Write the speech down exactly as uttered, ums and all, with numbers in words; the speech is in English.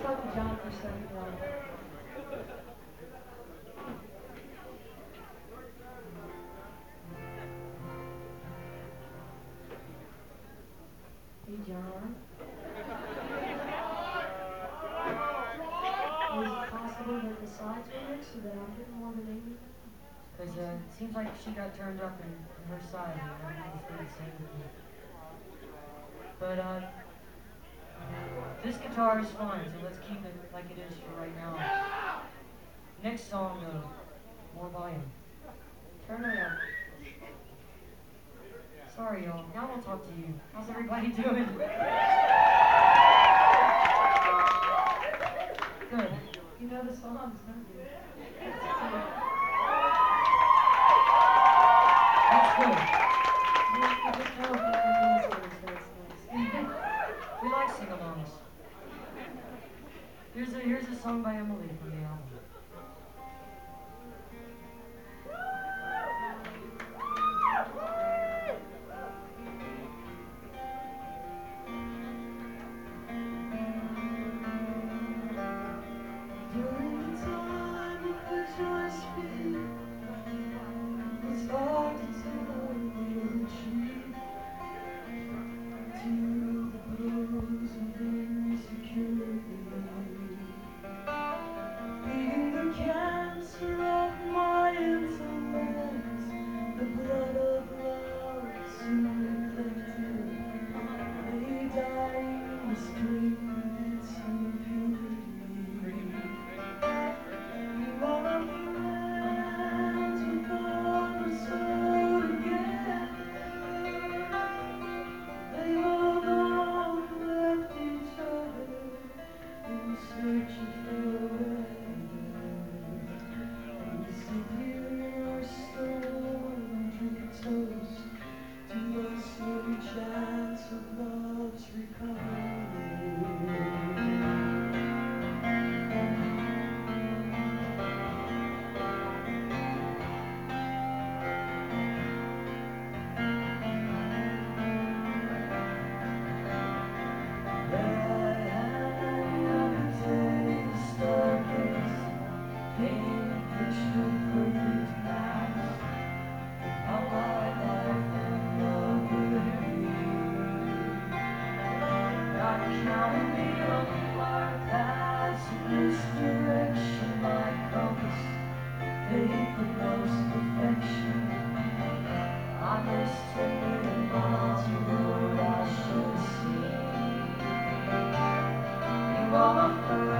talk to John for a second. Hey, John. Is it possible that the sides were mixed so that I'm getting more than eighty? Because uh, it seems like she got turned up in, in her side and everything stayed the same with me. But uh, this guitar is fine, so let's keep it like it is for right now. Next song, though, more volume. Turn it up. Sorry, y'all. Now we'll talk to you. How's everybody doing? Good. You know the songs, don't you? That's good. I just know if you can so it's nice. We like sing-alongs. Here's a, here's a song by Emily from the album. All